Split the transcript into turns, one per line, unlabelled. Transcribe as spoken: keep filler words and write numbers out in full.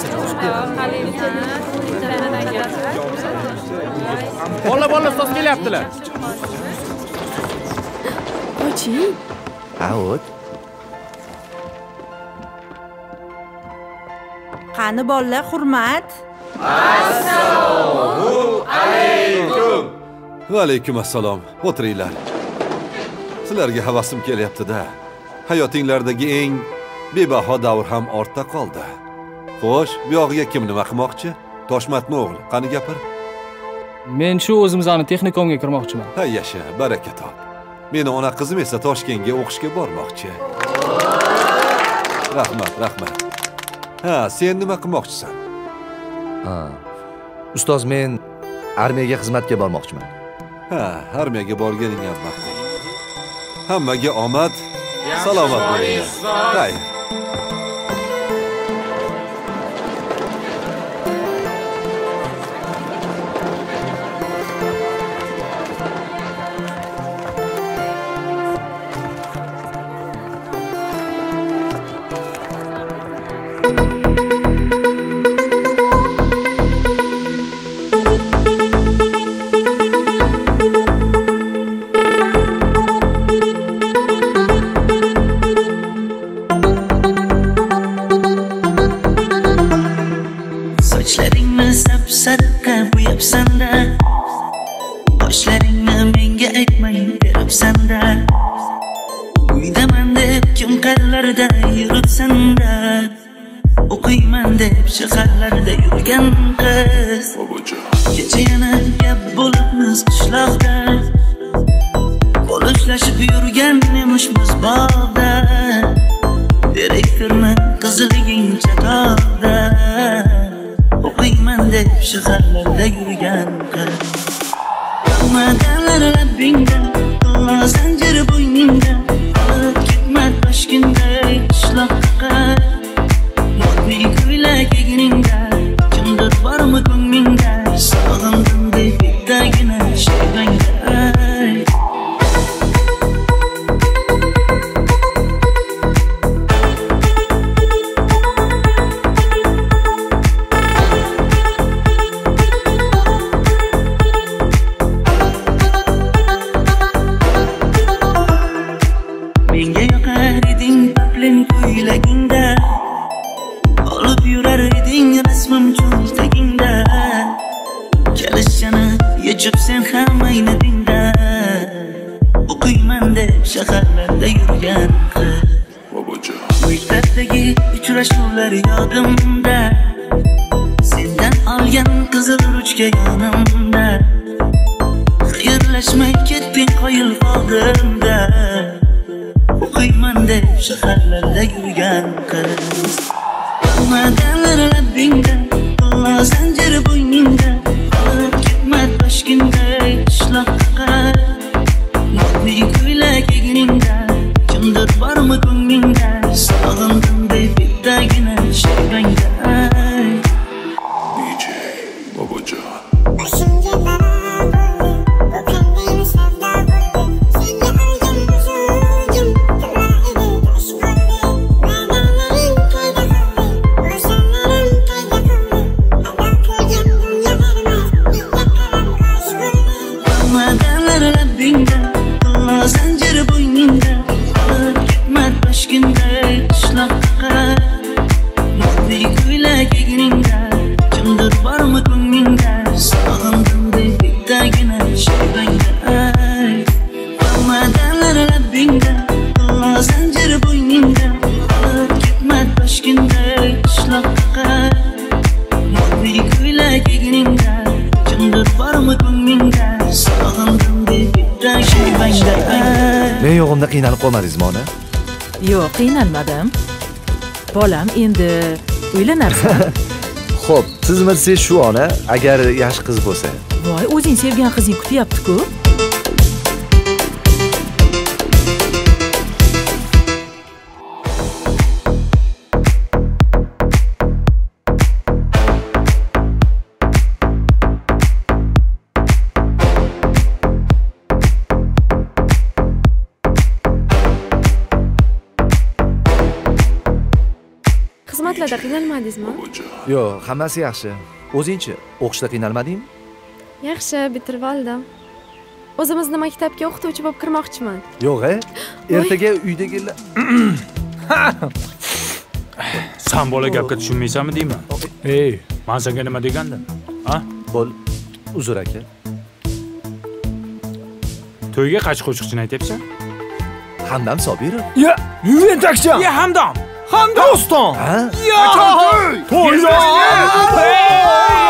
Bola bola ustoz kelyaptilar.
Oching.
Ha, o't.
Qani bolalar, hurmat.
Assalomu alaykum.
Va alaykum assalom. O'tiringlar. Sizlarga havasim kelyapti-da. Hayotinglardagi eng bebaho davr ham ortda qoldi. Xo'sh, bu yog'iga kim nima qilmoqchi? Toshmatni o'g'li, qani gapir.
Men shu o'zimizning texnikumga kirmoqchiman.
Ha, yasha, baraka top. Meni ona qizim esa Toshkentga o'qishga bormoqchi. Rahmat, rahmat. Ha, sen nima qilmoqchisan?
Ha. Ustoz, men armiyaga xizmatga bormoqchiman.
Ha, armiyaga borganing ham maqul. Hammaga omad, salomat bo'linglar. Xayr.
Boshlaringni menga aytmay beribsan-da. Uydaman deb kim qayerlarda yuribsan-da. O'qiyman deb shaharlarda yurgan qiz. Kecha yana gap bo'libmiz qishloqda. Qo'lishlashib yurgan emishmiz bog'da. Direktorni qiziliging chatoqda. O'qiyman deb shaharlarda yurgan qiz. Madalar labbingda, qilma zanjir bo'yningda. Olib ketma Toshkentday qishloqqa. Moddiy ko'ylak egningda, kimdir bormi ko'nglingda? Sog'indim deb bittagina shevangda. Sen ham ayni dinda. O'qiyman deb shaharlarda yurgan qiz. Maktabdagi uchrashuvlar yodimda. Sendan olgan qizil ruchka yonimda. Xayrlashmay ketding qoyil qoldimda. O'qiyman deb shaharlarda yurgan qiz. Madalar labbingda, qilma zanjir bo'yningda. Toshkentday qishloqqa. Moddiy ko'ylak egningda, kimdir bormi ko'nglingda? Sog'indim deb bittagina shevangda. D J Bobojon.
Men yo'g'imda qiynalib qolmadingizmi ona?
Yo'q, qiynalmadim. Bolam, endi uylanarsan.
Xo'p, siz bilsangiz shu ona, agar yaxshi qiz bo'lsa.
Voy, o'zing sevgan qizing kutyapti-ku.
xizmatlarda qiynalmadingizmi?
Yo'q, hammasi yaxshi. O'zingchi, o'qishda qiynalmadingmi?
Yaxshi, bitirib oldim. O'zimizni maktabga o'qituvchi bo'lib kirmoqchiman.
Yo'q-a? Ertaga uydagilar
Sen bola gapga tushunmaysanmi deyman? Ey, men senga nima degandim? Ha?
Bo'l, uzr aka.
To'yga qaychi qo'shiqchini aytyapsan?
Hamdam Sobirov.
Ya, Yuventakcha.
Ya Hamdam.
Hamdam. Doston.
Ha?
Ya, to'y. To'y.